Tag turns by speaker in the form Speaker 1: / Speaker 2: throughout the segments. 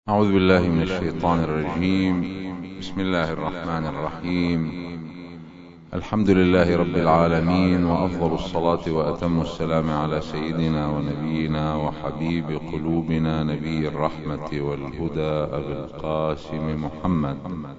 Speaker 1: أعوذ بالله من الشيطان الرجيم. بسم الله الرحمن الرحيم. الحمد لله رب العالمين، وأفضل الصلاة وأتم السلام على سيدنا ونبينا وحبيب قلوبنا نبي الرحمة والهدى أبي القاسم محمد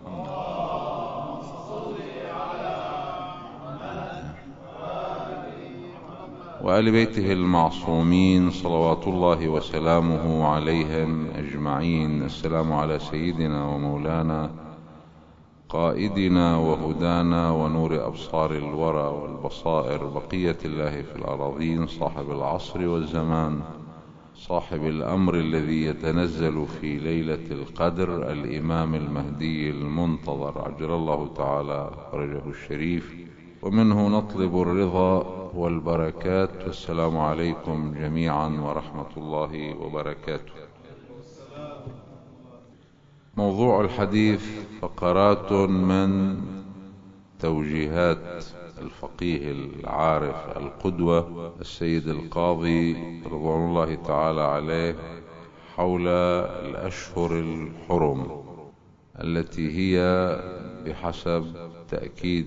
Speaker 1: وآل بيته المعصومين صلوات الله وسلامه عليهم أجمعين. السلام على سيدنا ومولانا قائدنا وهدانا ونور أبصار الورى والبصائر، بقية الله في الأراضين، صاحب العصر والزمان، صاحب الأمر الذي يتنزل في ليلة القدر، الإمام المهدي المنتظر عجل الله تعالى فرجه الشريف، ومنه نطلب الرضا والبركات. والسلام عليكم جميعا ورحمة الله وبركاته. موضوع الحديث فقرات من توجيهات الفقيه العارف القدوة السيد القاضي رضوان الله تعالى عليه حول الأشهر الحرم، التي هي بحسب تأكيد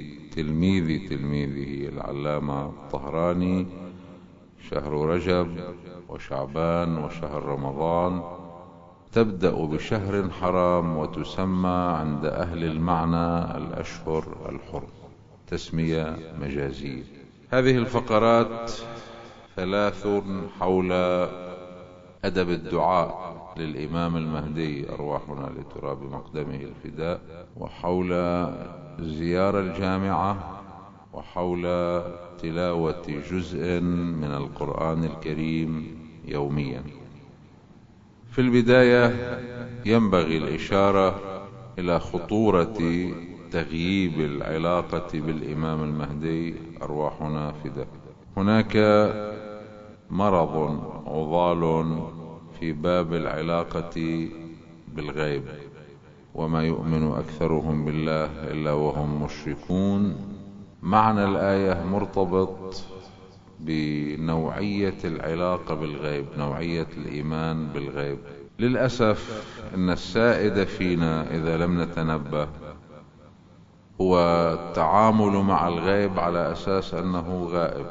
Speaker 1: تلميذه العلامة الطهراني شهر رجب وشعبان وشهر رمضان، تبدأ بشهر حرام وتسمى عند أهل المعنى الأشهر الحرم، تسمية مجازية. هذه الفقرات ثلاث حول أدب الدعاء للإمام المهدي أرواحنا لتراب مقدمه الفداء، وحول الزيارة الجامعة، وحول تلاوة جزء من القرآن الكريم يوميا. في البداية ينبغي الإشارة إلى خطورة تغييب العلاقة بالإمام المهدي أرواحنا فداء. هناك مرض عضال في باب العلاقة بالغيب، وما يؤمن أكثرهم بالله إلا وهم مشركون. معنى الآية مرتبط بنوعية العلاقة بالغيب، نوعية الإيمان بالغيب. للأسف أن السائد فينا إذا لم نتنبه هو التعامل مع الغيب على أساس أنه غائب.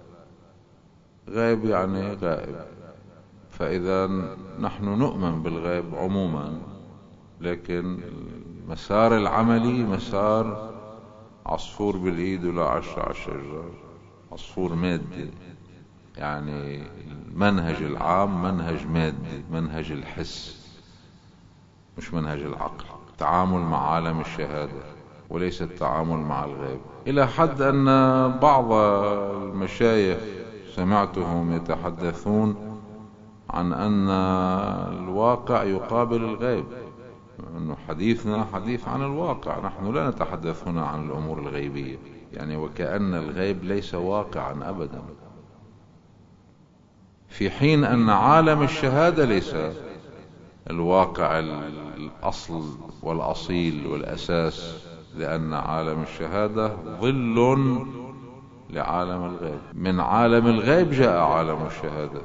Speaker 1: غيب يعني غائب، فإذا نحن نؤمن بالغيب عموما، لكن المسار العملي مسار عصفور بالإيد ولا عشرة على الشجرة، عصفور مادي. يعني المنهج العام منهج مادي، منهج الحس مش منهج العقل، التعامل مع عالم الشهادة وليس التعامل مع الغيب. إلى حد أن بعض المشايخ سمعتهم يتحدثون عن أن الواقع يقابل الغيب، أنه حديثنا حديث عن الواقع، نحن لا نتحدث هنا عن الأمور الغيبية، يعني وكأن الغيب ليس واقعا أبدا، في حين أن عالم الشهادة ليس الواقع الأصل والأصيل والأساس، لأن عالم الشهادة ظل لعالم الغيب. من عالم الغيب جاء عالم الشهادة،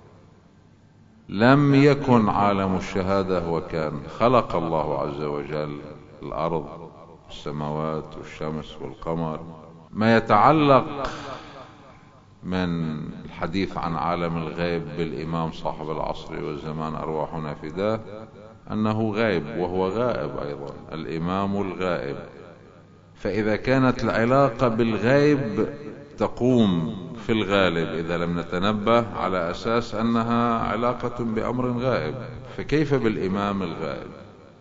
Speaker 1: لم يكن عالم الشهادة وكان. خلق الله عز وجل الأرض والسماوات والشمس والقمر. ما يتعلق من الحديث عن عالم الغيب بالإمام صاحب العصر والزمان أرواحنا فداه أنه غيب وهو غائب أيضا، الإمام الغائب. فإذا كانت العلاقة بالغيب تقوم في الغالب إذا لم نتنبه على أساس أنها علاقة بأمر غائب، فكيف بالإمام الغائب؟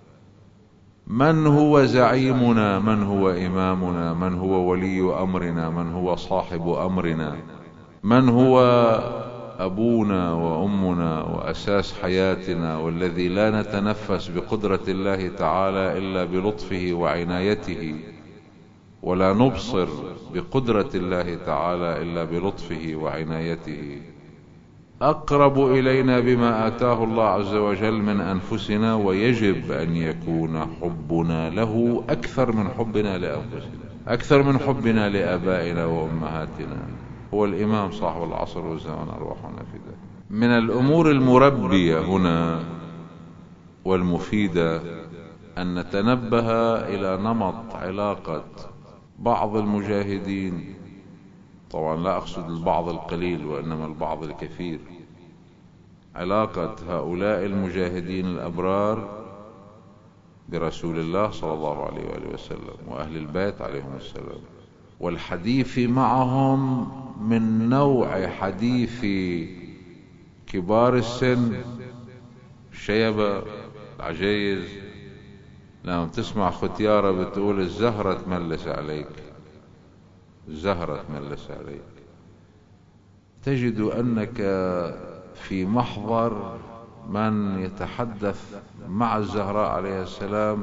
Speaker 1: من هو زعيمنا؟ من هو إمامنا؟ من هو ولي أمرنا؟ من هو صاحب أمرنا؟ من هو أبونا وأمنا وأساس حياتنا، والذي لا نتنفس بقدرة الله تعالى إلا بلطفه وعنايته، ولا نبصر بقدرة الله تعالى إلا بلطفه وعنايته، أقرب إلينا بما آتاه الله عز وجل من أنفسنا، ويجب أن يكون حبنا له أكثر من حبنا لأنفسنا، أكثر من حبنا لآبائنا وأمهاتنا. هو الإمام صاحب العصر والزمان أرواحنا فداه. من الأمور المربية هنا والمفيدة أن نتنبه إلى نمط علاقة بعض المجاهدين، طبعا لا أقصد البعض القليل وإنما البعض الكثير، علاقة هؤلاء المجاهدين الأبرار برسول الله صلى الله عليه وآله وسلم وأهل البيت عليهم السلام، والحديث معهم من نوع حديث كبار السن، الشيبة، العجيز. لما تسمع ختيارة بتقول الزهرة تملس عليك، الزهرة تملس عليك، تجد أنك في محضر من يتحدث مع الزهراء عليه السلام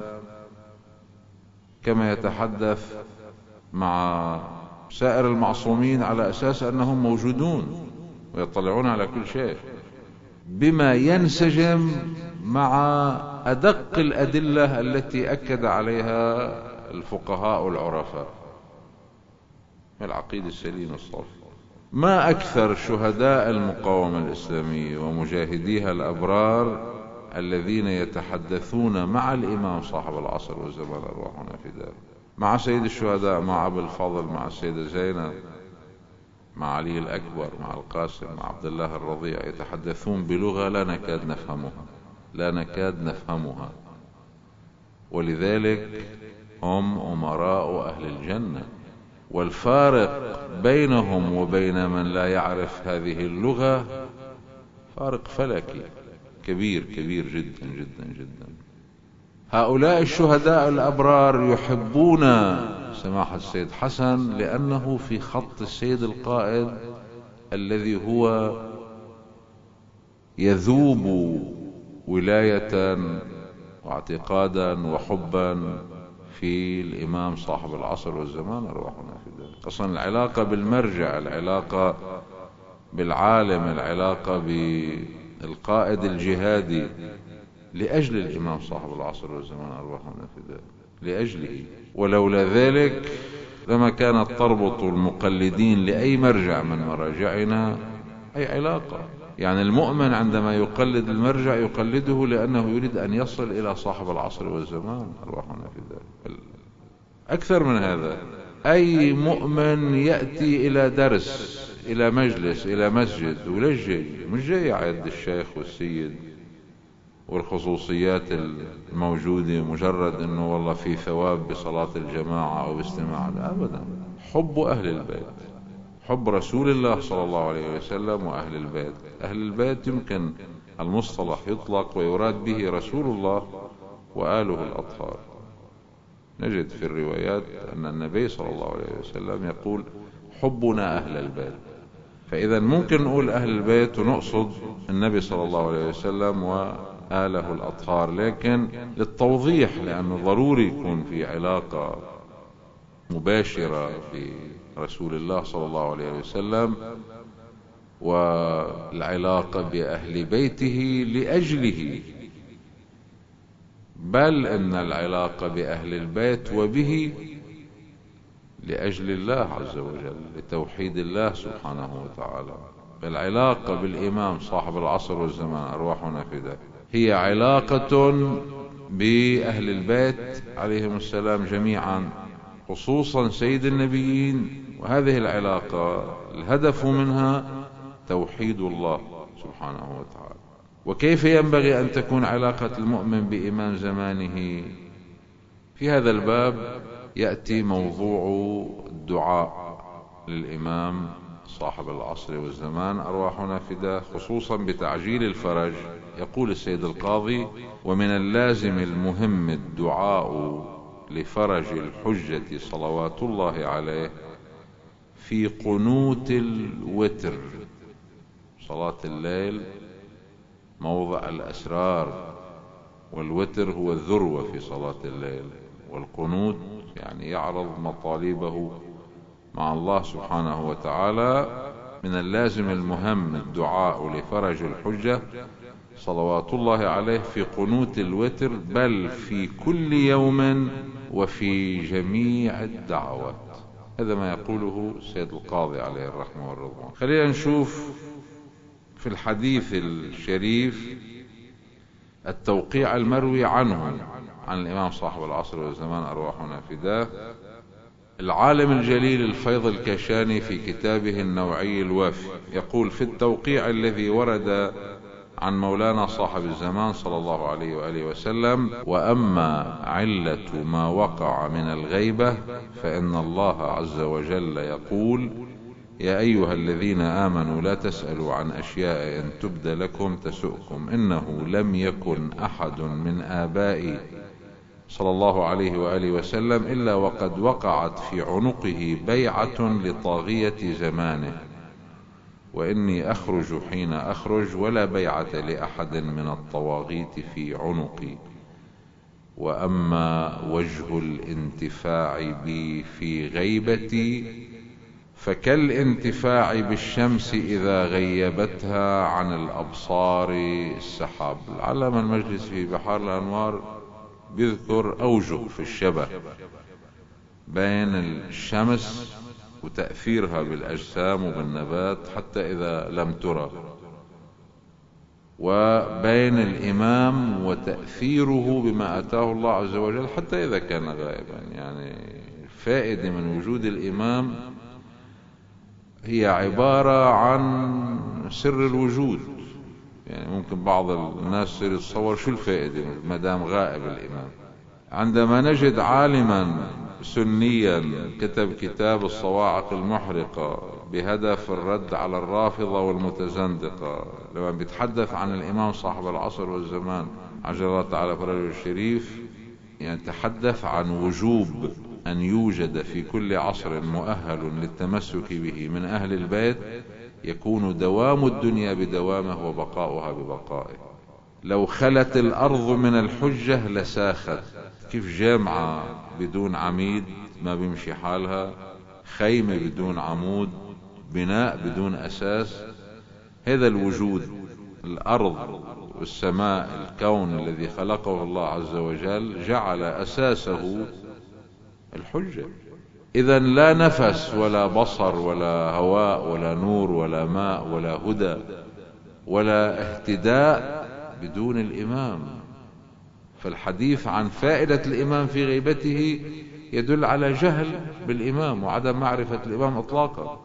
Speaker 1: كما يتحدث مع سائر المعصومين، على أساس أنهم موجودون ويطلعون على كل شيء، بما ينسجم مع أدق الأدلة التي أكد عليها الفقهاء والعرفاء من العقيدة السليمة الصافية. ما أكثر شهداء المقاومة الإسلامية ومجاهديها الأبرار الذين يتحدثون مع الإمام صاحب العصر والزمان أرواحنا فداه، مع سيد الشهداء، مع أبي الفضل، مع السيدة زينب، مع علي الأكبر، مع القاسم، مع عبد الله الرضيع، يتحدثون بلغة لا نكاد نفهمها، لا نكاد نفهمها، ولذلك هم أمراء أهل الجنة. والفارق بينهم وبين من لا يعرف هذه اللغة فارق فلكي كبير كبير جدا جدا جدا. هؤلاء الشهداء الأبرار يحبون سماحة السيد حسن لأنه في خط السيد القائد الذي هو يذوب ولاية واعتقادا وحبا في الإمام صاحب العصر والزمان أرواحنا فداه. أصلا العلاقة بالمرجع، العلاقة بالعالم، العلاقة بالقائد الجهادي لأجل الإمام صاحب العصر والزمان أرواحنا فداه، لأجله. ولولا ذلك لما كانت تربط المقلدين لأي مرجع من مراجعنا أي علاقة. يعني المؤمن عندما يقلد المرجع يقلده لأنه يريد أن يصل إلى صاحب العصر والزمان أرواحنا فداه. أكثر من هذا، أي مؤمن يأتي إلى درس، إلى مجلس، إلى مسجد، وليش جاي؟ مش جاي يعد الشيخ والسيد والخصوصيات الموجودة مجرد أنه والله في ثواب بصلاة الجماعة أو باستماع، أبدا. حب أهل البيت، حب رسول الله صلى الله عليه وسلم وأهل البيت. أهل البيت يمكن المصطلح يطلق ويراد به رسول الله وآله الأطهار. نجد في الروايات أن النبي صلى الله عليه وسلم يقول حبنا أهل البيت، فإذا ممكن نقول أهل البيت ونقصد النبي صلى الله عليه وسلم وآله الأطهار، لكن للتوضيح، لأنه ضروري يكون في علاقة مباشرة في رسول الله صلى الله عليه وسلم والعلاقة بأهل بيته لأجله، بل إن العلاقة بأهل البيت وبه لأجل الله عز وجل، لتوحيد الله سبحانه وتعالى. العلاقة بالإمام صاحب العصر والزمان أرواحنا فداه هي علاقة بأهل البيت عليهم السلام جميعا، خصوصا سيد النبيين. وهذه العلاقة الهدف منها توحيد الله سبحانه وتعالى. وكيف ينبغي أن تكون علاقة المؤمن بإمام زمانه؟ في هذا الباب يأتي موضوع الدعاء للإمام صاحب العصر والزمان أرواحنا فداه، خصوصا بتعجيل الفرج. يقول السيد القاضي: ومن اللازم المهم الدعاء لفرج الحجة صلوات الله عليه في قنوت الوتر. صلاة الليل موضع الأسرار، والوتر هو الذروة في صلاة الليل، والقنوت يعني يعرض مطالبه مع الله سبحانه وتعالى. من اللازم المهم الدعاء لفرج الحجة صلوات الله عليه في قنوت الوتر، بل في كل يوم وفي جميع الدعوات. هذا ما يقوله السيد القاضي عليه الرحمة والرضوان. خلينا نشوف في الحديث الشريف التوقيع المروي عنه عن الإمام صاحب العصر والزمان أرواحنا فداه العالم الجليل الفيض الكاشاني في كتابه النوعي الوافي يقول في التوقيع الذي ورد عن مولانا صاحب الزمان صلى الله عليه وآله وسلم: وأما علة ما وقع من الغيبة فإن الله عز وجل يقول: يا أيها الذين آمنوا لا تسألوا عن أشياء إن تبد لكم تسؤكم إنه لم يكن أحد من آبائي صلى الله عليه وآله وسلم إلا وقد وقعت في عنقه بيعة لطاغية زمانه، وإني أخرج حين أخرج ولا بيعة لأحد من الطواغيت في عنقي. وأما وجه الانتفاع بي في غيبتي فكالانتفاع بالشمس إذا غيبتها عن الأبصار السحاب. العلامة المجلس في بحار الأنوار بيذكر أوجه في الشبه بين الشمس وتأثيرها بالأجسام وبالنبات حتى إذا لم ترى، وبين الإمام وتأثيره بما أتاه الله عز وجل حتى إذا كان غائبا. يعني الفائدة من وجود الإمام هي عبارة عن سر الوجود. يعني ممكن بعض الناس يتصور شو الفائدة ما دام غائب الإمام. عندما نجد عالما سنيا كتب كتاب الصواعق المحرقة بهدف الرد على الرافضة والمتزندقة، لما بيتحدث عن الإمام صاحب العصر والزمان عجل الله تعالى فرجه الشريف، يعني تحدث عن وجوب أن يوجد في كل عصر مؤهل للتمسك به من أهل البيت يكون دوام الدنيا بدوامه وبقاؤها ببقائه. لو خلت الأرض من الحجة لساخت. كيف جامعة بدون عميد ما بيمشي حالها، خيمة بدون عمود، بناء بدون أساس. هذا الوجود، الأرض والسماء، الكون الذي خلقه الله عز وجل جعل أساسه الحجة. إذا لا نفس ولا بصر ولا هواء ولا نور ولا ماء ولا هدى ولا اهتداء بدون الإمام. فالحديث عن فائدة الإمام في غيبته يدل على جهل بالإمام وعدم معرفة الإمام إطلاقا.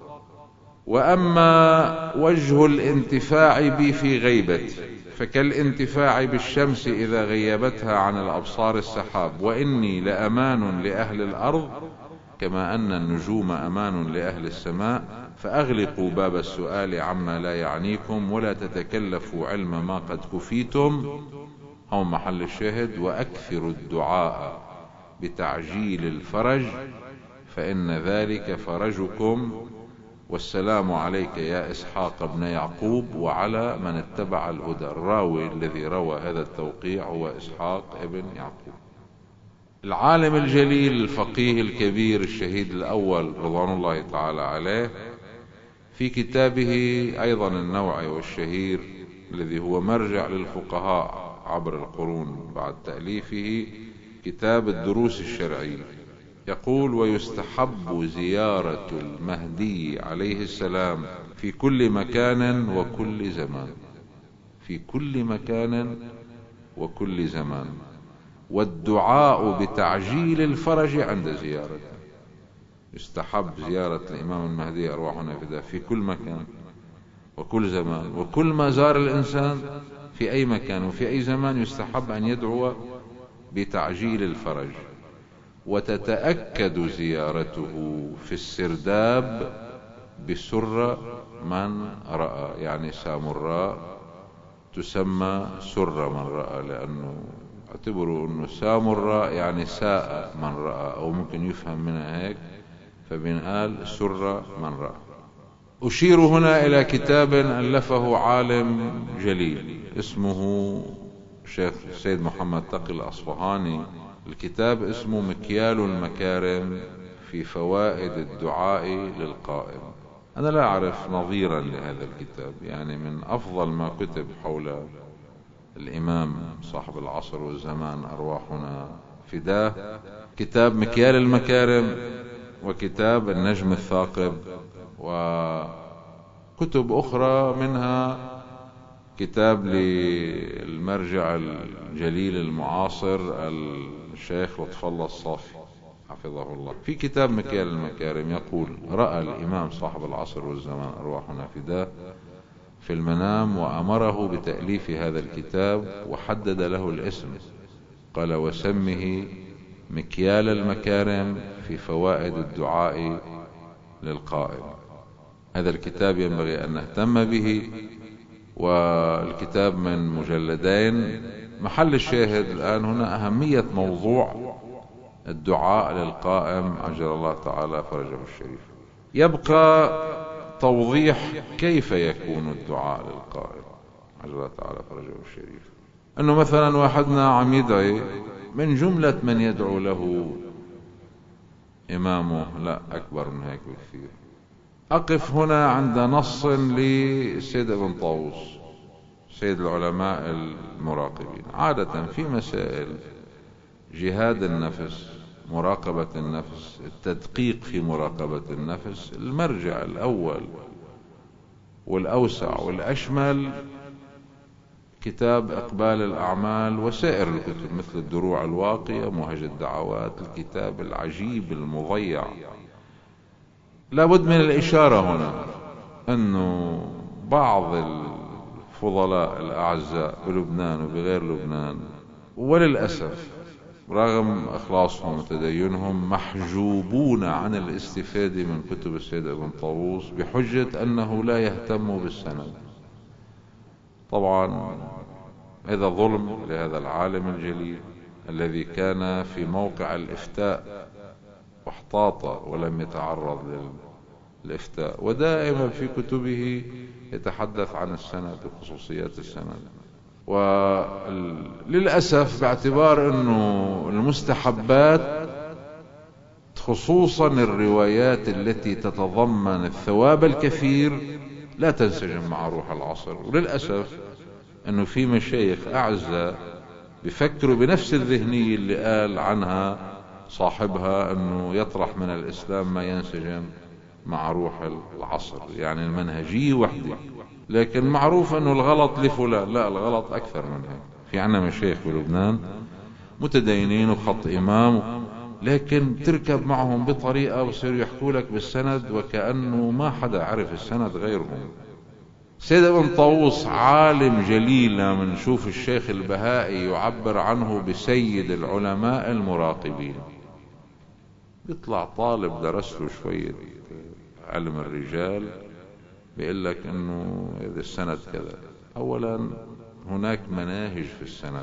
Speaker 1: وأما وجه الانتفاع بي في غيبتي فكالانتفاع بالشمس إذا غيبتها عن الأبصار السحاب، وإني لأمان لأهل الأرض كما أن النجوم أمان لأهل السماء، فأغلقوا باب السؤال عما لا يعنيكم ولا تتكلفوا علم ما قد كفيتم. هون محل الشاهد: وأكثروا الدعاء بتعجيل الفرج فإن ذلك فرجكم، والسلام عليك يا إسحاق ابن يعقوب وعلى من اتبع الهدى. الراوي الذي روى هذا التوقيع هو إسحاق ابن يعقوب. العالم الجليل الفقيه الكبير الشهيد الأول رضوان الله تعالى عليه في كتابه أيضا النوعي والشهير الذي هو مرجع للفقهاء عبر القرون بعد تأليفه، كتاب الدروس الشرعية، يقول: ويستحب زيارة المهدي عليه السلام في كل مكان وكل زمان. في كل مكان وكل زمان، والدعاء بتعجيل الفرج عند زيارته. يستحب زيارة الإمام المهدي أرواحنا فداه في كل مكان وكل زمان، وكل ما زار الإنسان في أي مكان وفي أي زمان يستحب أن يدعو بتعجيل الفرج. وتتأكد زيارته في السرداب بسر من رأى، يعني سامراء تسمى سر من رأى، لأنه اعتبروا أنه سامراء يعني ساء من رأى، أو ممكن يفهم منها هيك، فبنقال سر من رأى. أشير هنا إلى كتاب ألفه عالم جليل اسمه شيخ سيد محمد تقي الأصفهاني. الكتاب اسمه مكيال المكارم في فوائد الدعاء للقائم. أنا لا أعرف نظيرا لهذا الكتاب، يعني من أفضل ما كتب حول الإمام صاحب العصر والزمان أرواحنا فداه كتاب مكيال المكارم، وكتاب النجم الثاقب، وكتب أخرى منها كتاب للمرجع الجليل المعاصر الشيخ لطف الله الصافي حفظه الله، في كتاب مكيال المكارم يقول: رأى الإمام صاحب العصر والزمان أرواحنا فداه في المنام وأمره بتأليف هذا الكتاب، وحدد له الاسم، قال: وسمه مكيال المكارم في فوائد الدعاء للقائم. هذا الكتاب ينبغي أن نهتم به، والكتاب من مجلدين. محل الشاهد الآن هنا أهمية موضوع الدعاء للقائم عجل الله تعالى فرجه الشريف. يبقى توضيح كيف يكون الدعاء للقائم عجل الله تعالى فرجه الشريف. أنه مثلا واحدنا عم يدعي، من جملة من يدعو له إمامه، لا أكبر من هيك بكثير. أقف هنا عند نص للسيد ابن طاووس سيد العلماء المراقبين. عادة في مسائل جهاد النفس، مراقبة النفس، التدقيق في مراقبة النفس، المرجع الأول والأوسع والأشمل كتاب إقبال الأعمال وسائر الكتب مثل الدروع الواقية، مهج الدعوات، الكتاب العجيب المضيع. لابد من الإشارة هنا أنه بعض الفضلاء الأعزاء بلبنان وبغير لبنان وللأسف رغم إخلاصهم وتدينهم محجوبون عن الاستفادة من كتب السيد ابن طاووس بحجة أنه لا يهتم بالسند. طبعا هذا ظلم لهذا العالم الجليل الذي كان في موقع الإفتاء واحتاط ولم يتعرض للإفتاء، ودائما في كتبه يتحدث عن السند وخصوصيات السند. وللأسف باعتبار أنه المستحبات خصوصا الروايات التي تتضمن الثواب الكثير لا تنسجم مع روح العصر، وللأسف أنه في مشايخ أعزاء بيفكروا بنفس الذهنية اللي قال عنها صاحبها أنه يطرح من الإسلام ما ينسجم مع روح العصر، يعني المنهجية وحدة. لكن معروف أنه الغلط لفلان، لا، الغلط أكثر من هيك. في عنا مشايخ بلبنان متدينين وخط إمام، لكن تركب معهم بطريقة وصيروا يحكوا لك بالسند وكأنه ما حدا عرف السند غيرهم. سيد ابن طاووس عالم جليل، لما نشوف الشيخ البهائي يعبر عنه بسيد العلماء المراقبين، بيطلع طالب درس له شوية علم الرجال بيقول لك انه هذا السند كذا. اولا هناك مناهج في السند،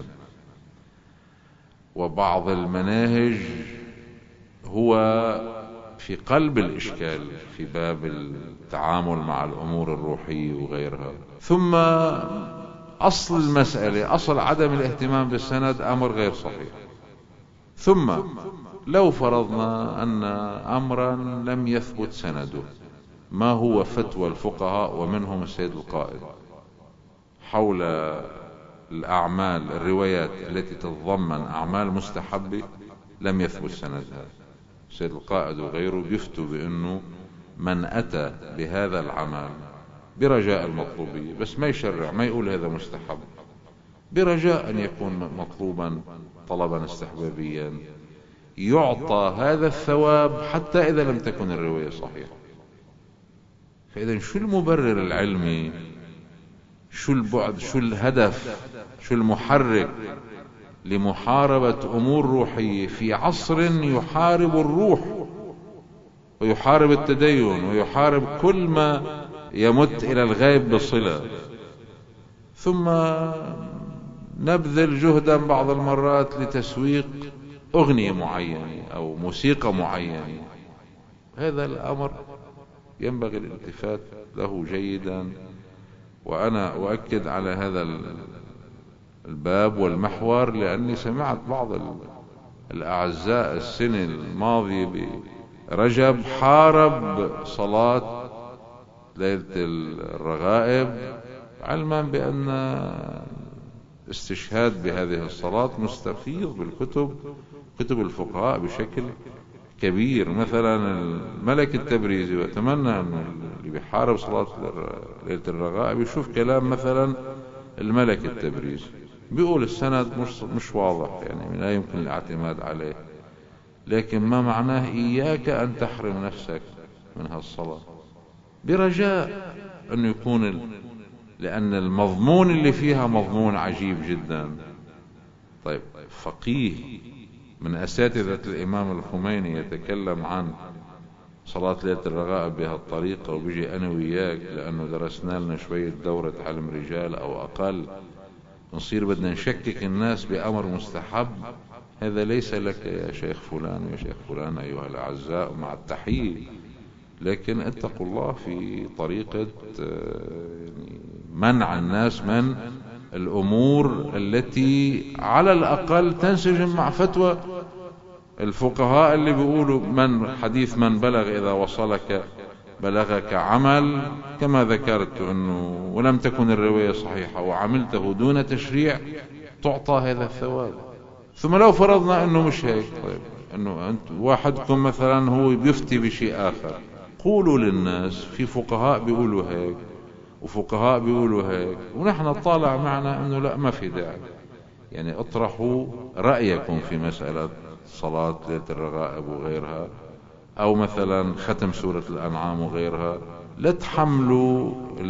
Speaker 1: وبعض المناهج هو في قلب الإشكال في باب التعامل مع الأمور الروحية وغيرها. ثم أصل المسألة، أصل عدم الاهتمام بالسند أمر غير صحيح. ثم لو فرضنا أن أمرا لم يثبت سنده، ما هو فتوى الفقهاء ومنهم السيد القائد حول الأعمال الروايات التي تتضمن أعمال مستحبة لم يثبت سندها؟ السيد القائد وغيره بيفتوا بأنه من أتى بهذا العمل برجاء المطلوبية، بس ما يشرع، ما يقول هذا مستحب، برجاء أن يكون مطلوبا طلبا استحبابيا، يعطى هذا الثواب حتى إذا لم تكن الرواية صحيحة. فإذا شو المبرر العلمي؟ شو البعد؟ شو الهدف؟ شو المحرك لمحاربة أمور روحية في عصر يحارب الروح ويحارب التدين ويحارب كل ما يمت إلى الغيب بصلة، ثم نبذل جهدا بعض المرات لتسويق أغنية معينة أو موسيقى معينة؟ هذا الأمر ينبغي الالتفات له جيدا. وأنا أؤكد على هذا الباب والمحور لأني سمعت بعض الأعزاء السنة الماضية برجب حارب صلاة ليلة الرغائب، علما بأن استشهاد بهذه الصلاة مستفيض بالكتب، كتب الفقهاء بشكل كبير. مثلا الملك التبريزي، وأتمنى أن اللي بيحارب صلاة ليلة الرغائب يشوف كلام مثلا الملك التبريزي بيقول السند مش واضح، يعني لا يمكن الاعتماد عليه، لكن ما معناه إياك أن تحرم نفسك من هالصلاة، برجاء أنه يكون لأن المضمون اللي فيها مضمون عجيب جدا. طيب فقيه من أساتذة الإمام الخميني يتكلم عن صلاة ليلة الرغائب بهالطريقة، وبيجي أنا وياك لأنه درسنا لنا شوية دورة علم رجال أو أقل نصير بدنا نشكك الناس بأمر مستحب. هذا ليس لك يا شيخ فلان ويا شيخ فلان أيها الأعزاء مع التحية، لكن اتقوا الله في طريقة منع الناس من الأمور التي على الأقل تنسجم مع فتوى الفقهاء اللي بيقولوا من حديث من بلغ إذا وصلك بلغك عمل، كما ذكرت أنه ولم تكن الرواية صحيحة وعملته دون تشريع تعطى هذا الثواب. ثم لو فرضنا أنه مش هيك، طيب أنه أنت واحدكم مثلا هو بيفتي بشيء آخر، قولوا للناس في فقهاء بيقولوا هيك وفقهاء بيقولوا هيك، ونحن طالع معنا أنه لا ما في داعي. يعني اطرحوا رأيكم في مسألة صلاة ليلة الرغائب وغيرها، أو مثلا ختم سورة الأنعام وغيرها. لا تحملوا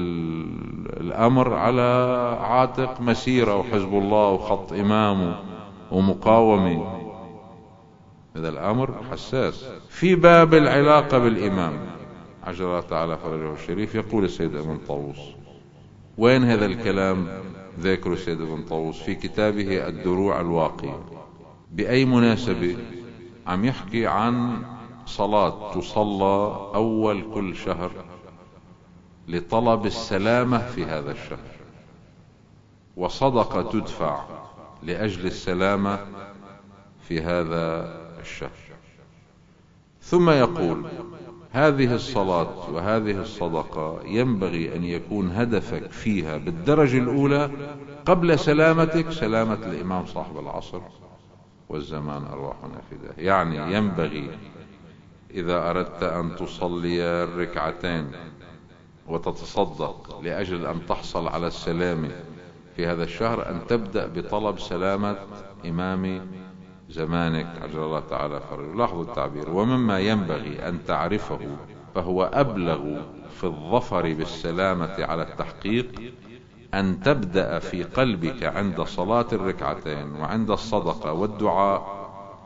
Speaker 1: الأمر على عاتق مسيرة وحزب الله وخط إمامه ومقاومة. هذا الأمر حساس. في باب العلاقة بالإمام عجل الله تعالى فرجه الشريف يقول السيد ابن طاووس، وين هذا الكلام ذكر السيد ابن طاووس في كتابه الدروع الواقية؟ بأي مناسبة؟ عم يحكي عن صلاة تصلى أول كل شهر لطلب السلامة في هذا الشهر، وصدقة تدفع لأجل السلامة في هذا الشهر. ثم يقول هذه الصلاة وهذه الصدقة ينبغي أن يكون هدفك فيها بالدرجة الأولى قبل سلامتك سلامة الإمام صاحب العصر والزمان أرواحنا فداه. يعني ينبغي إذا أردت أن تصلي الركعتين وتتصدق لأجل أن تحصل على السلامة في هذا الشهر أن تبدأ بطلب سلامة إمام زمانك عجل الله تعالى فرجه. لاحظوا التعبير، ومما ينبغي أن تعرفه فهو أبلغ في الظفر بالسلامة على التحقيق أن تبدأ في قلبك عند صلاة الركعتين وعند الصدقة والدعاء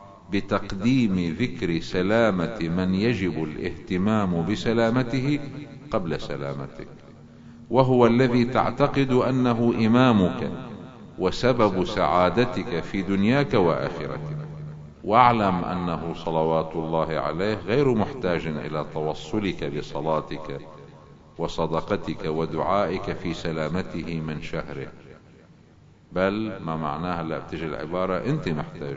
Speaker 1: بتقديم ذكر سلامة من يجب الاهتمام بسلامته قبل سلامتك، وهو الذي تعتقد أنه إمامك وسبب سعادتك في دنياك وآخرتك. واعلم أنه صلوات الله عليه غير محتاج إلى توصلك بصلاتك وصدقتك ودعائك في سلامته من شهره، بل ما معناها لا بتجي العبارة أنت محتاج.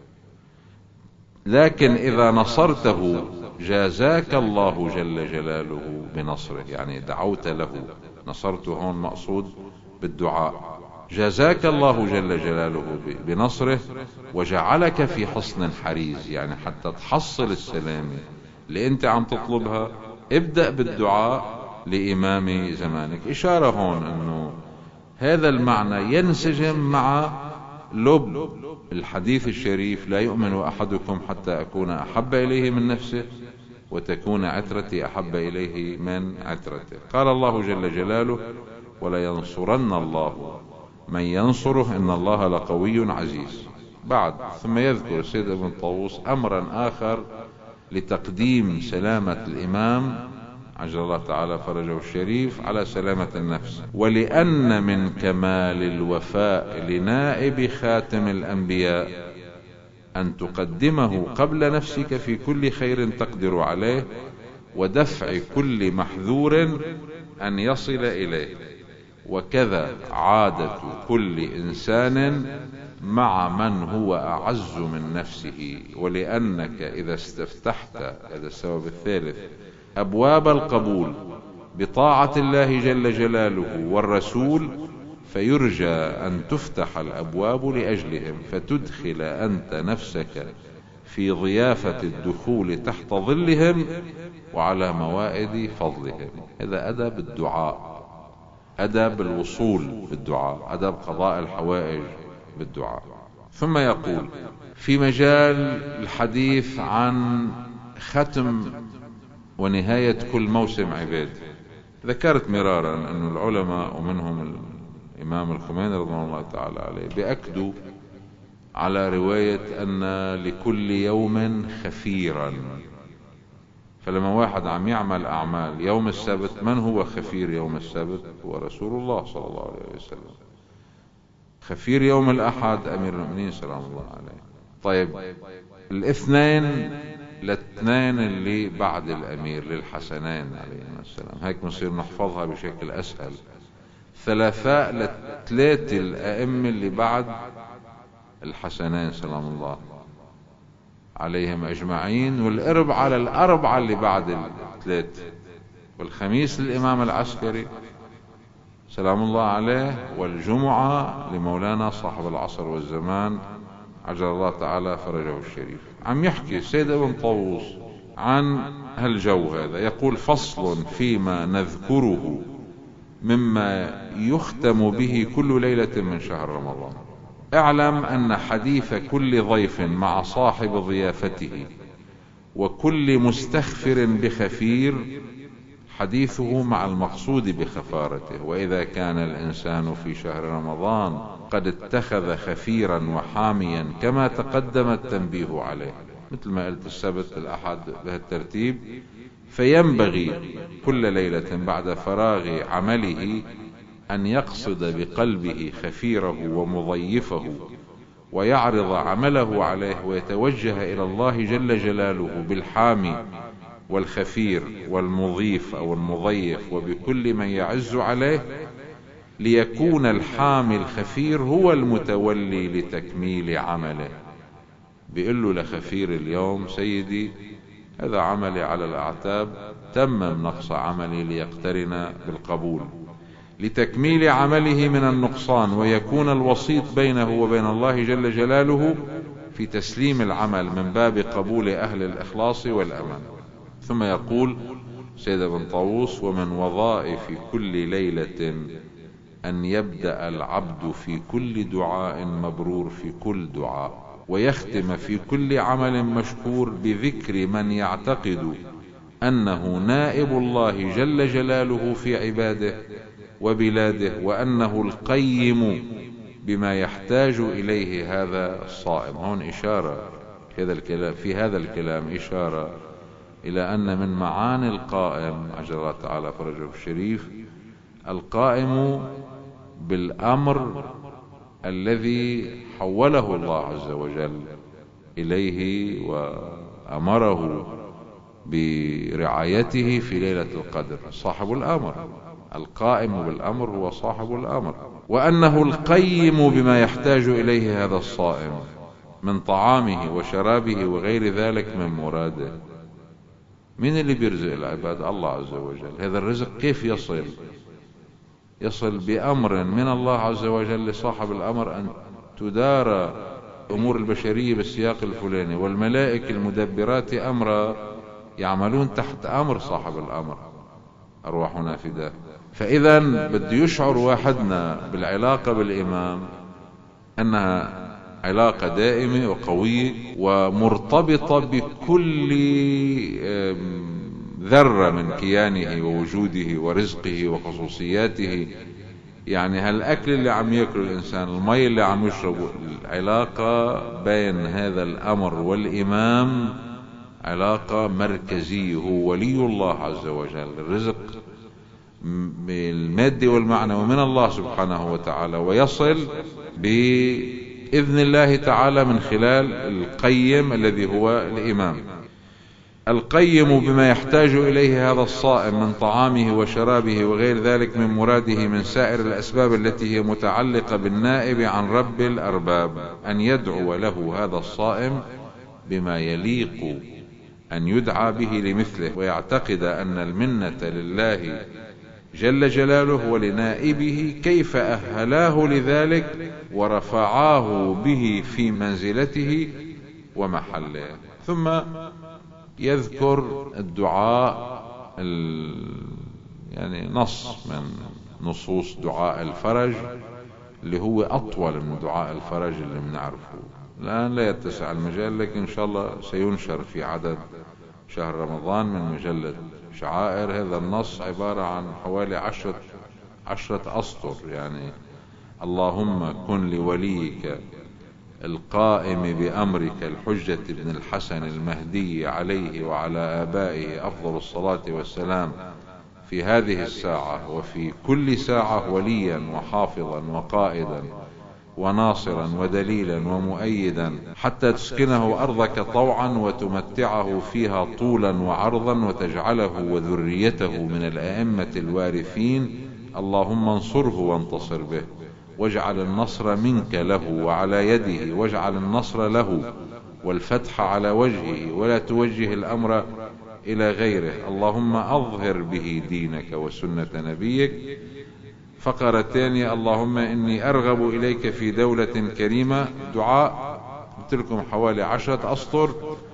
Speaker 1: لكن إذا نصرته جازاك الله جل جلاله بنصره، يعني دعوت له، نصرته هون مقصود بالدعاء، جازاك الله جل جلاله بنصره وجعلك في حصن حريز، يعني حتى تحصل السلامة اللي انت عم تطلبها ابدأ بالدعاء لإمام زمانك. إشارة هون أنه هذا المعنى ينسجم مع لب الحديث الشريف لا يؤمن أحدكم حتى أكون أحب إليه من نفسه وتكون عترتي أحب إليه من عترته. قال الله جل جلاله ولا ينصرن الله من ينصره إن الله لقوي عزيز. بعد ثم يذكر السيد ابن طاووس أمرا آخر لتقديم سلامة الإمام عجل الله تعالى فرجه الشريف على سلامة النفس، ولأن من كمال الوفاء لنائب خاتم الأنبياء أن تقدمه قبل نفسك في كل خير تقدر عليه ودفع كل محذور أن يصل إليه، وكذا عادة كل إنسان مع من هو أعز من نفسه. ولأنك إذا استفتحت، هذا السبب الثالث، أبواب القبول بطاعة الله جل جلاله والرسول فيرجى أن تفتح الأبواب لأجلهم فتدخل أنت نفسك في ضيافة الدخول تحت ظلهم وعلى موائد فضلهم. هذا أدب الدعاء. أدب الوصول بالدعاء، أدب قضاء الحوائج بالدعاء. ثم يقول في مجال الحديث عن ختم ونهاية كل موسم عبادي، ذكرت مرارا أن العلماء ومنهم الإمام الخميني رضوان الله تعالى عليه بيأكدوا على رواية أن لكل يوم خفيرا. فلما واحد عم يعمل أعمال يوم السبت، من هو خفير يوم السبت؟ هو رسول الله صلى الله عليه وسلم. خفير يوم الأحد أمير المؤمنين سلام الله عليه. طيب الاثنين الاثنين اللي بعد الأمير للحسنين عليهما السلام، هيك نصير نحفظها بشكل أسهل. ثلاثاء للثلاثة الأئمة اللي بعد الحسنين سلام الله عليهم أجمعين، والأربعة للأربعة اللي بعد الثلاثة، والخميس للإمام العسكري سلام الله عليه، والجمعة لمولانا صاحب العصر والزمان عجل الله تعالى فرجه الشريف. عم يحكي السيد ابن طاووس عن هالجو هذا، يقول فصل فيما نذكره مما يختم به كل ليلة من شهر رمضان. اعلم أن حديث كل ضيف مع صاحب ضيافته وكل مستخفر بخفير حديثه مع المقصود بخفارته. وإذا كان الإنسان في شهر رمضان قد اتخذ خفيرا وحاميا كما تقدم التنبيه عليه، مثل ما قلت السبت الأحد بهالترتيب، فينبغي كل ليلة بعد فراغ عمله أن يقصد بقلبه خفيره ومضيفه ويعرض عمله عليه ويتوجه إلى الله جل جلاله بالحامي والخفير والمضيف أو المضيف وبكل من يعز عليه، ليكون الحامي الخفير هو المتولي لتكميل عمله. بيقول له لخفير اليوم سيدي هذا عملي على الأعتاب، تمم نقص عملي ليقترن بالقبول لتكميل عمله من النقصان، ويكون الوسيط بينه وبين الله جل جلاله في تسليم العمل من باب قبول أهل الإخلاص والأمان. ثم يقول سيد ابن طاووس ومن وظائف كل ليلة أن يبدأ العبد في كل دعاء مبرور في كل دعاء، ويختم في كل عمل مشكور بذكر من يعتقد أنه نائب الله جل جلاله في عباده وبلاده، وأنه القيم بما يحتاج إليه هذا الصائم. هون إشارة في هذا الكلام إشارة إلى أن من معاني القائم عجل الله تعالى فرجه الشريف القائم بالأمر الذي حوله الله عز وجل إليه وأمره برعايته في ليلة القدر، صاحب الأمر. القائم بالأمر هو صاحب الأمر، وأنه القيم بما يحتاج إليه هذا الصائم من طعامه وشرابه وغير ذلك من مراده. من اللي بيرزق العباد؟ الله عز وجل. هذا الرزق كيف يصل بأمر من الله عز وجل لصاحب الأمر أن تدار أمور البشرية بالسياق الفلاني، والملائكة المدبرات أمر يعملون تحت أمر صاحب الأمر، أرواحنا فداه. فإذا بده يشعر واحدنا بالعلاقة بالإمام أنها علاقة دائمة وقوية ومرتبطة بكل ذرة من كيانه ووجوده ورزقه وخصوصياته. يعني هالأكل اللي عم يأكله الإنسان، المي اللي عم يشربه، العلاقة بين هذا الأمر والإمام علاقة مركزية. هو ولي الله عز وجل، الرزق بالمادي والمعنوي من الله سبحانه وتعالى، ويصل بإذن الله تعالى من خلال القيم الذي هو الإمام. القيم بما يحتاج إليه هذا الصائم من طعامه وشرابه وغير ذلك من مراده من سائر الأسباب التي هي متعلقة بالنائب عن رب الأرباب، أن يدعو له هذا الصائم بما يليق أن يدعى به لمثله، ويعتقد أن المنة لله جل جلاله ولنائبه كيف أهلاه لذلك ورفعاه به في منزلته ومحله. ثم يذكر الدعاء يعني نص من نصوص دعاء الفرج اللي هو أطول من دعاء الفرج اللي بنعرفه. الآن لا يتسع المجال، لكن إن شاء الله سينشر في عدد شهر رمضان من مجلة شعائر. هذا النص عبارة عن حوالي 10 أسطر، يعني اللهم كن لوليك القائم بأمرك الحجة بن الحسن المهدي عليه وعلى آبائه أفضل الصلاة والسلام في هذه الساعة وفي كل ساعة وليا وحافظا وقائدا وناصرا ودليلا ومؤيدا، حتى تسكنه أرضك طوعا وتمتعه فيها طولا وعرضا، وتجعله وذريته من الأئمة الوارثين. اللهم انصره وانتصر به، واجعل النصر منك له وعلى يده، واجعل النصر له والفتح على وجهه، ولا توجه الأمر إلى غيره. اللهم أظهر به دينك وسنة نبيك. فقرة ثانية، اللهم إني أرغب إليك في دولة كريمة. دعاء قلت لكم حوالي 10 أسطر.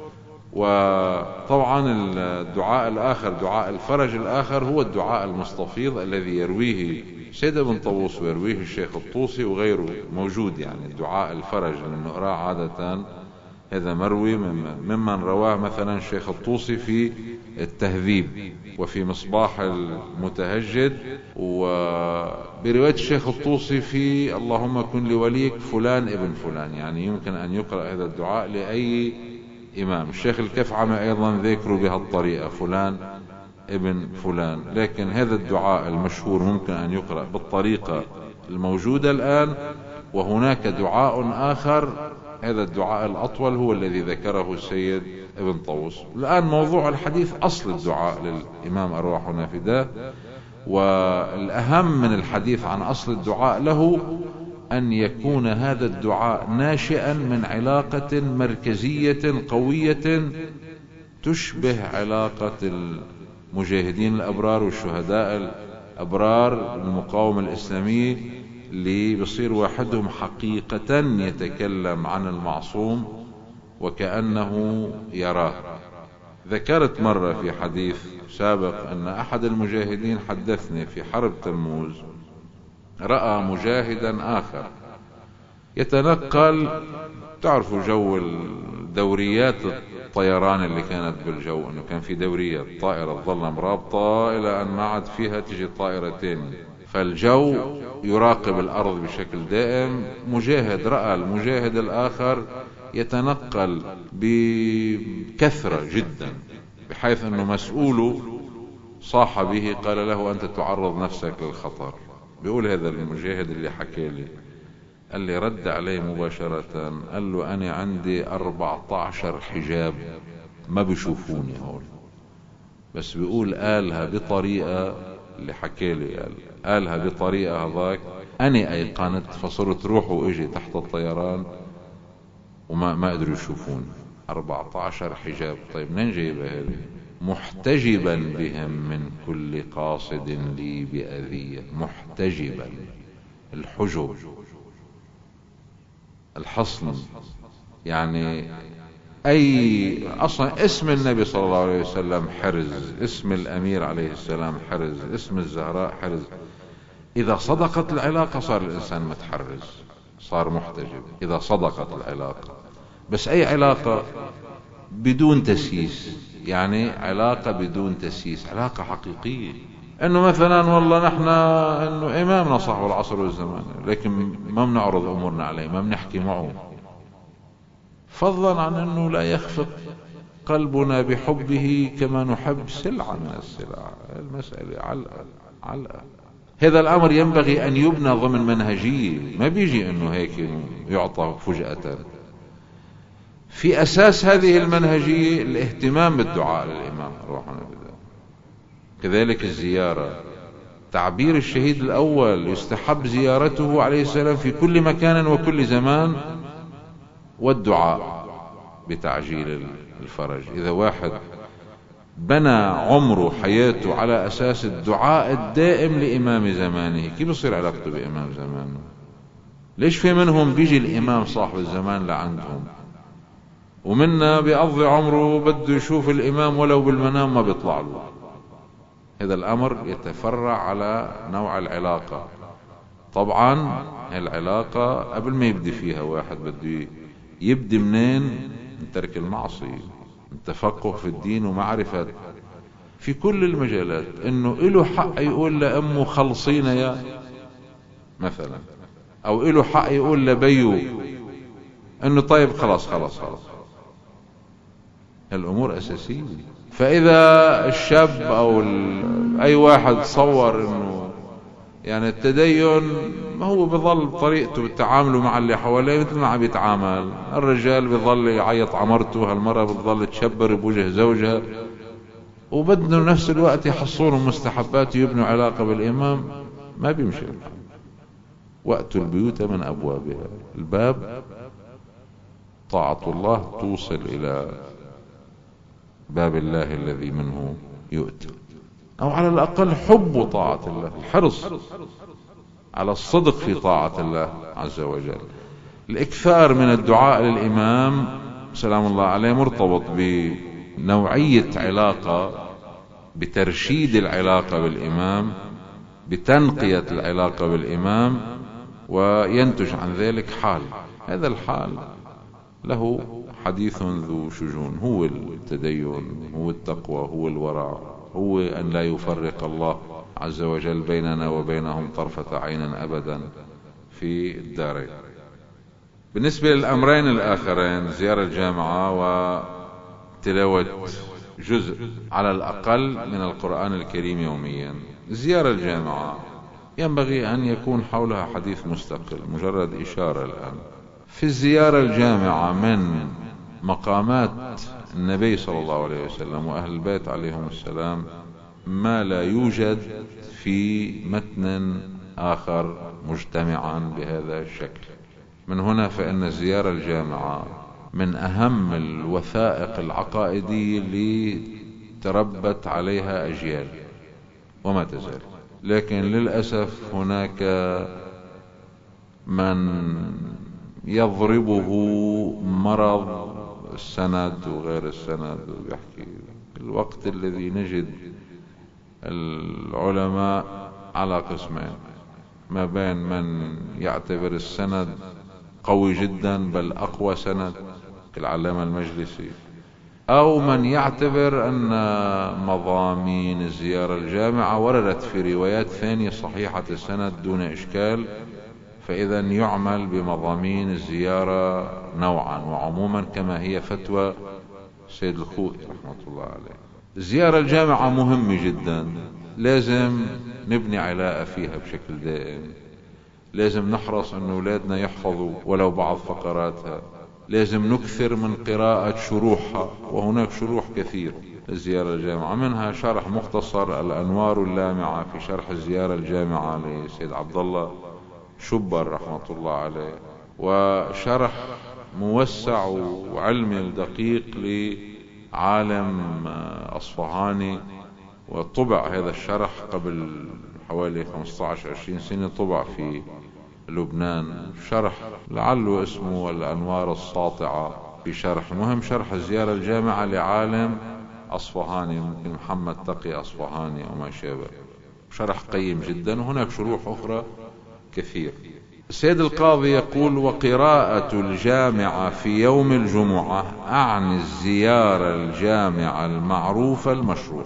Speaker 1: وطبعا الدعاء الآخر، دعاء الفرج الآخر، هو الدعاء المستفيض الذي يرويه سيد ابن طاووس ويرويه الشيخ الطوسي وغيره موجود. يعني الدعاء الفرج اللي بنقراه عادة هذا مروي ممن رواه مثلا الشيخ الطوسي في التهذيب وفي مصباح المتهجد، وبرواية الشيخ الطوسي في اللهم كن لوليك فلان ابن فلان. يعني يمكن أن يقرأ هذا الدعاء لأي إمام. الشيخ الكفعمي أيضا ذكروا بها الطريقة فلان ابن فلان. لكن هذا الدعاء المشهور ممكن أن يقرأ بالطريقة الموجودة الآن. وهناك دعاء آخر، هذا الدعاء الأطول هو الذي ذكره السيد ابن طاووس. الآن موضوع الحديث أصل الدعاء للإمام أرواحنا فداه. والأهم من الحديث عن أصل الدعاء له أن يكون هذا الدعاء ناشئا من علاقة مركزية قوية تشبه علاقة المجاهدين الأبرار والشهداء الأبرار المقاومة الإسلامية، اللي بصير واحدهم حقيقة يتكلم عن المعصوم وكأنه يراه. ذكرت مرة في حديث سابق أن أحد المجاهدين حدثني في حرب تموز رأى مجاهدا آخر يتنقل. تعرفوا جو الدوريات الطيران اللي كانت بالجو، أنه كان في دوريات طائرة تظل مرابطة إلى أن ما عاد فيها تجي طائرة تانية، فالجو يراقب الأرض بشكل دائم. مجاهد رأى المجاهد الآخر يتنقل بكثرة جدا، بحيث أنه مسؤوله صاح به قال له أنت تعرض نفسك للخطر. بيقول هذا المجاهد اللي حكى لي، قال لي رد عليه مباشرة قال له أنا عندي 14 حجاب ما بيشوفوني هول. بس بيقول قالها بطريقة، اللي حكى لي قالها بطريقة هذاك أنا أيقنت، فصرت روح وإجي تحت الطيران وما قدروا يشوفوني. 14 حجاب. طيب منين جايبها هذه؟ محتجبا بهم من كل قاصد لي بأذية. محتجبا، الحجب، الحصن. يعني أي أصلا اسم النبي صلى الله عليه وسلم حرز، اسم الأمير عليه السلام حرز، اسم الزهراء حرز. إذا صدقت العلاقة صار الإنسان متحرز، صار محتجب إذا صدقت العلاقة. بس أي علاقة بدون تسييس، يعني علاقة بدون تسييس، علاقة حقيقية. انه مثلا والله نحن انه امامنا صاحب العصر والزمان، لكن ما بنعرض امورنا عليه، ما بنحكي معه، فضلا عن انه لا يخفق قلبنا بحبه كما نحب سلعة من السلع. المسألة علقة. هذا الامر ينبغي ان يبنى ضمن منهجية، ما بيجي انه هيك يعطى فجأة. في اساس هذه المنهجية الاهتمام بالدعاء للامام روحنا بالله. كذلك الزيارة، تعبير الشهيد الاول يستحب زيارته عليه السلام في كل مكان وكل زمان، والدعاء بتعجيل الفرج. اذا واحد بنى عمره حياته على اساس الدعاء الدائم لامام زمانه، كيف يصير علاقته بامام زمانه؟ ليش في منهم بيجي الامام صاحب الزمان لعندهم، ومنا بيقضي عمره بده يشوف الامام ولو بالمنام ما بيطلع له؟ هذا الأمر يتفرع على نوع العلاقة. طبعا العلاقة قبل ما يبدي فيها واحد بده يبدي منين؟ من ترك المعصية، من تفقه في الدين ومعرفة في كل المجالات، انه له حق يقول لأمه خلصينا يا مثلا، او له حق يقول لبيو انه طيب خلاص خلاص خلاص. الامور اساسية. فاذا الشاب او اي واحد صور انه يعني التدين ما هو بظل طريقته بالتعامل مع اللي حواليه مثل ما عم يتعامل. الرجال بظل يعيط عمرته، هالمرة بتظل تشبر بوجه زوجها، وبدنا نفس الوقت يحصلوا مستحبات ويبنوا علاقة بالإمام. ما بيمشي. وأتوا البيوت من أبوابها. الباب طاعة الله توصل إلى باب الله الذي منه يؤتى، أو على الأقل حب طاعة الله، الحرص على الصدق في طاعة الله عز وجل. الإكثار من الدعاء للإمام سلام الله عليه مرتبط بنوعية علاقة، بترشيد العلاقة بالإمام، بتنقية العلاقة بالإمام، وينتج عن ذلك حال. هذا الحال له حديث ذو شجون. هو التدين، هو التقوى، هو الورع، هو أن لا يفرق الله عز وجل بيننا وبينهم طرفة عين أبدا في الدارين. بالنسبة للأمرين الآخرين، زيارة الجامعة وتلاوة جزء على الأقل من القرآن الكريم يوميا، زيارة الجامعة ينبغي أن يكون حولها حديث مستقل، مجرد إشارة. الآن في الزيارة الجامعة من مقامات النبي صلى الله عليه وسلم وأهل البيت عليهم السلام ما لا يوجد في متن آخر مجتمعا بهذا الشكل. من هنا فإن الزيارة الجامعة من أهم الوثائق العقائدية اللي تربت عليها أجيال وما تزال. لكن للأسف هناك من يضربه مرض السند وغير السند، ويحكي الوقت الذي نجد العلماء على قسمين، ما بين من يعتبر السند قوي جدا بل أقوى سند كالعلامة المجلسي، أو من يعتبر أن مضامين الزيارة الجامعة وردت في روايات ثانية صحيحة السند دون إشكال، فإذا يعمل بمضامين الزيارة نوعا وعموما كما هي فتوى سيد الخوئي رحمة الله عليه. الزيارة الجامعة مهمة جدا، لازم نبني علاقة فيها بشكل دائم، لازم نحرص أن أولادنا يحفظوا ولو بعض فقراتها، لازم نكثر من قراءة شروحها، وهناك شروح كثير للزيارة الجامعة، منها شرح مختصر الأنوار اللامعة في شرح الزيارة الجامعة لسيد عبد الله شبر رحمة الله عليه، وشرح موسع وعلمي دقيق لعالم أصفهاني، وطبع هذا الشرح قبل حوالي 15-20 سنة، طبع في لبنان، شرح لعله اسمه الأنوار الساطعة في شرح. المهم شرح الزيارة الجامعة لعالم أصفهاني، ممكن محمد تقي أصفهاني أو ما شابه، شرح قيم جدا، وهناك شروح أخرى كثير. السيد القاضي يقول: وقراءة الجامعة في يوم الجمعة أعني الزيارة الجامعة المعروفة المشروع.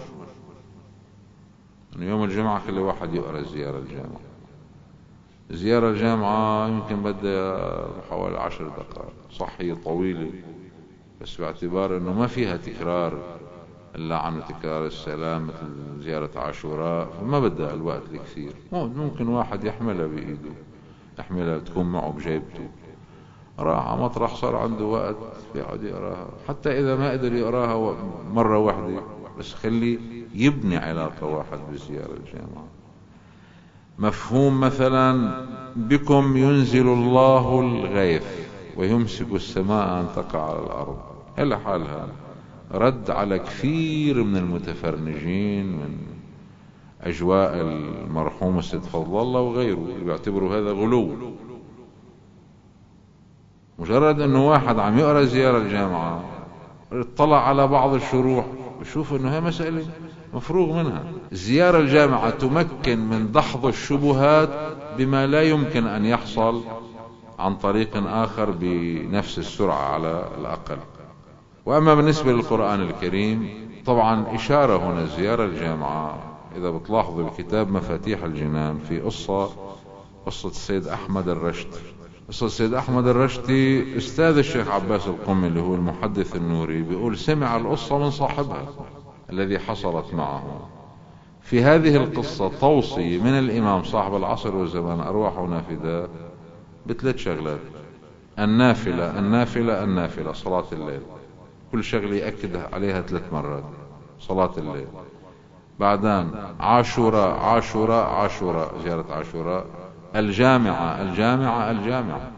Speaker 1: يوم الجمعة كل واحد يقرأ زيارة الجامعة. زيارة الجامعة يمكن بدها حوالي 10 دقائق، صحية طويلة، بس باعتبار انه ما فيها تكرار اللعن وتكرار السلام مثل زيارة عاشوراء، فما بدها الوقت الكثير. ممكن واحد يحملها بإيده، يحملها تكون معه بجيبته، راح على مطرح صار عنده وقت يقعد يقراها، حتى إذا ما قدر يقراها مرة واحدة، بس خلي يبني علاقة واحد بزيارة الجامعة. مفهوم مثلا: بكم ينزل الله الغيث ويمسك السماء أن تقع على الأرض، إلا حالها رد على كثير من المتفرنجين من أجواء المرحوم السيد فضل الله وغيره اللي بيعتبروا هذا غلو. مجرد أنه واحد عم يقرأ زيارة الجامعة اطلع على بعض الشروح بشوف انه هي مسألة مفروغ منها. الزيارة الجامعة تمكن من دحض الشبهات بما لا يمكن ان يحصل عن طريق اخر بنفس السرعة على الاقل. واما بالنسبة للقرآن الكريم طبعا اشارة هنا زيارة الجامعة. اذا بتلاحظوا الكتاب مفاتيح الجنان في قصة السيد احمد الرشتي. قصة السيد احمد الرشتي استاذ الشيخ عباس القمي اللي هو المحدث النوري بيقول سمع القصة من صاحبها الذي حصلت معه. في هذه القصة توصي من الامام صاحب العصر والزمان ارواحنا فداه بثلاث شغلات: النافلة النافلة النافلة، صلاة الليل، كل شغلة يأكد عليها 3 مرات، صلاة الليل. بعدين عاشوراء عاشوراء عاشوراء، زيارة عاشوراء. الجامعة الجامعة الجامعة،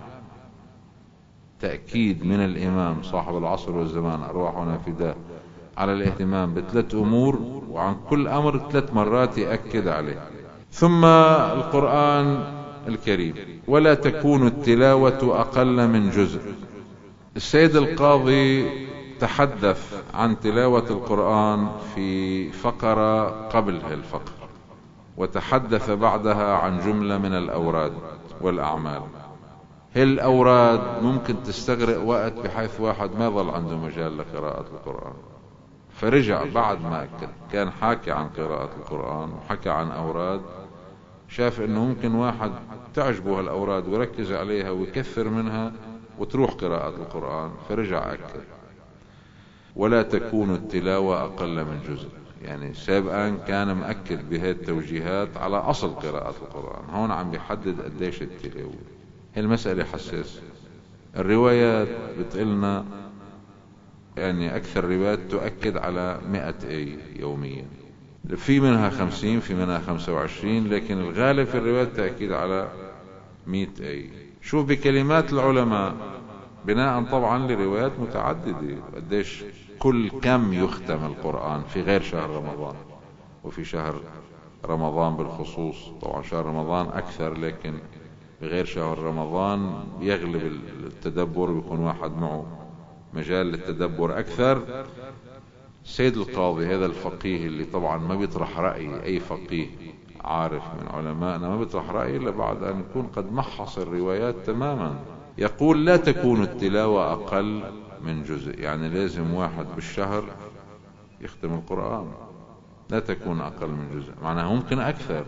Speaker 1: تأكيد من الإمام صاحب العصر والزمان أرواحنا فداه على الاهتمام ب3 أمور، وعن كل أمر 3 مرات يأكد عليه. ثم القرآن الكريم: ولا تكون التلاوة أقل من جزء. السيد القاضي تحدث عن تلاوة القرآن في فقرة قبل الفقر، وتحدث بعدها عن جملة من الأوراد والأعمال. هي الأوراد ممكن تستغرق وقت بحيث واحد ما يظل عنده مجال لقراءة القرآن، فرجع بعد ما كان حاكي عن قراءة القرآن وحكى عن أوراد، شاف انه ممكن واحد تعجبه هالأوراد ويركز عليها ويكثر منها وتروح قراءة القرآن، فرجع أكد: ولا تكون التلاوة أقل من جزء. يعني سابقا كان مأكد بهذه التوجيهات على أصل قراءة القرآن، هون عم بيحدد قديش التلاوة. هي المسألة حساسة. الروايات بتقلنا يعني أكثر روايات تؤكد على 100 آية يوميا، في منها 50 في منها 25، لكن الغالب في الروايات تأكيد على 100 آية. شوف بكلمات العلماء بناء طبعا لروايات متعددة قديش كل كم يختم القرآن في غير شهر رمضان، وفي شهر رمضان بالخصوص. طبعا شهر رمضان أكثر، لكن بغير شهر رمضان يغلب التدبر، بيكون واحد معه مجال للتدبر أكثر. سيد القاضي هذا الفقيه اللي طبعا ما بيطرح رأي أي فقيه عارف من علمائنا، ما بيطرح رأي إلا بعد أن يكون قد محص الروايات تماما، يقول: لا تكون التلاوة أقل من جزء. يعني لازم واحد بالشهر يختم القرآن، لا تكون أقل من جزء، معناها ممكن أكثر.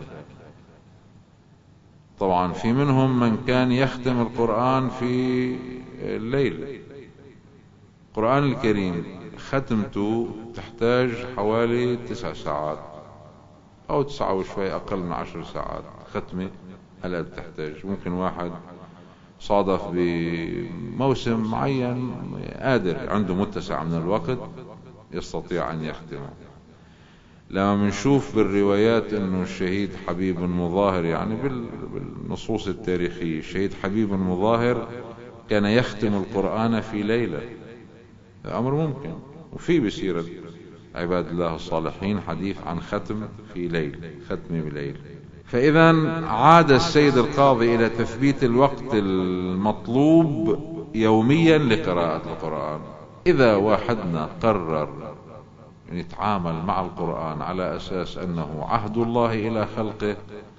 Speaker 1: طبعا في منهم من كان يختم القرآن في الليل. القرآن الكريم ختمته تحتاج حوالي 9 ساعات أو 9 وشوي، أقل من 10 ساعات ختمة. هلا تحتاج، ممكن واحد صادف بموسم معين قادر عنده متسع من الوقت يستطيع أن يختمه. لما بنشوف بالروايات انه الشهيد حبيب مظاهر، يعني بالنصوص التاريخية، الشهيد حبيب مظاهر كان يختم القرآن في ليلة، الأمر ممكن. وفي بسيرة عباد الله الصالحين حديث عن ختم في ليل، ختم بليل. فإذا عاد السيد القاضي إلى تثبيت الوقت المطلوب يوميا لقراءة القرآن. إذا واحدنا قرر يتعامل مع القرآن على أساس أنه عهد الله إلى خلقه،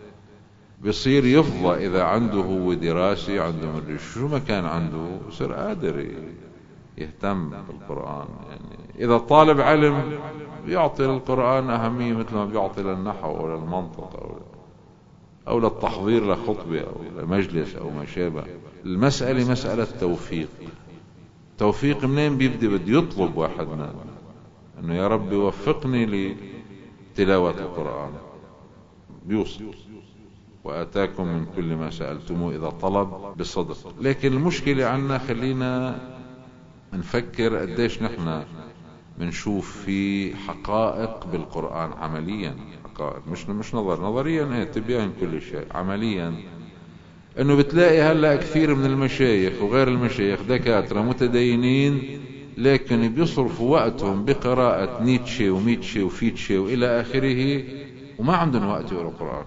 Speaker 1: بصير يفضى إذا عنده هو دراسي، عنده مدري شو ما كان عنده، بصير قادر يهتم بالقرآن. يعني إذا طالب علم يعطي للقرآن أهمية مثل ما بيعطي للنحو أو للمنطق أو للتحضير لخطبة أو لمجلس أو ما شابه. المسألة مسألة توفيق. توفيق منين بيبدأ؟ بده يطلب واحدنا انه يا رب وفقني لتلاوة القرآن، بيوصل: وآتاكم من كل ما سألتموه إذا طلب بصدق. لكن المشكلة عنا خلينا نفكر قديش نحن بنشوف في حقائق بالقرآن عمليا، حقائق مش نظريا تبين كل شيء عمليا. انه بتلاقي هلأ كثير من المشايخ وغير المشايخ دكاترة متدينين، لكن بيصرفوا وقتهم بقراءة نيتشه وميتشه وفيتشه وإلى آخره، وما عندهم وقت يقرأوا القرآن.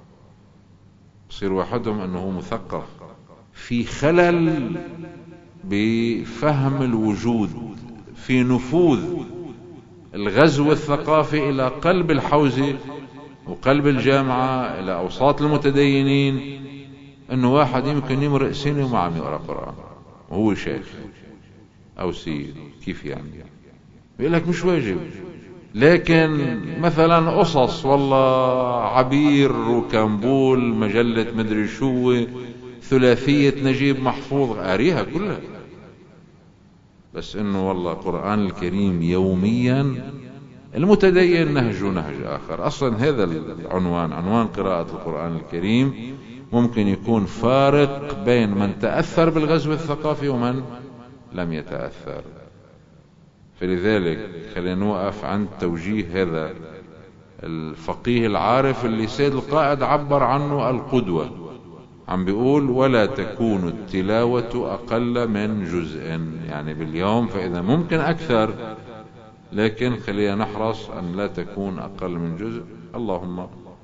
Speaker 1: بصير واحدهم أنه مثقف. في خلل بفهم الوجود، في نفوذ الغزو الثقافي إلى قلب الحوزة وقلب الجامعة إلى أوساط المتدينين، أنه واحد يمكن يمرق سنة وما عم يقرأ قرآن وهو شيخ أو سيد. كيف يعني؟ يقول لك مش واجب. لكن مثلا قصص والله عبير وكامبول، مجلة مدري شو، ثلاثية نجيب محفوظ، قاريها كلها، بس انه والله قرآن الكريم يوميا. المتدين نهجه نهج آخر. أصلا هذا العنوان، عنوان قراءة القرآن الكريم، ممكن يكون فارق بين من تأثر بالغزو الثقافي ومن لم يتأثر. فلذلك خلينا نوقف عند توجيه هذا الفقيه العارف اللي سيد القائد عبر عنه القدوة. عم بيقول ولا تكون التلاوة أقل من جزء، يعني باليوم، فإذا ممكن أكثر، لكن خلينا نحرص أن لا تكون أقل من جزء. اللهم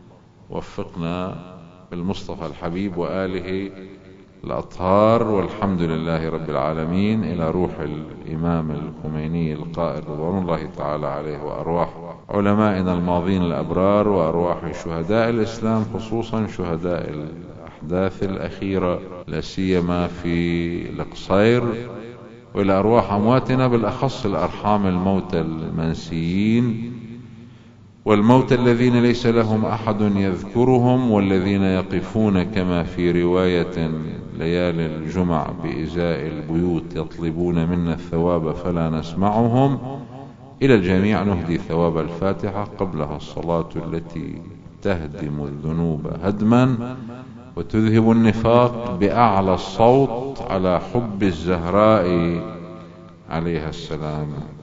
Speaker 1: وفقنا بالمصطفى الحبيب وآله الأطهار، والحمد لله رب العالمين. إلى روح الإمام الخميني القائد رضوان الله تعالى عليه، وأرواح علمائنا الماضين الأبرار، وأرواح شهداء الإسلام، خصوصا شهداء الأحداث الأخيرة لا سيما في القصير، وإلى أرواح أمواتنا بالأخص الأرحام الموتى المنسيين، والموتى الذين ليس لهم أحد يذكرهم، والذين يقفون كما في رواية ليالي الجمع بإزاء البيوت يطلبون منا الثواب فلا نسمعهم. إلى الجميع نهدي ثواب الفاتحة قبلها الصلاة التي تهدم الذنوب هدما وتذهب النفاق بأعلى الصوت على حب الزهراء عليها السلام.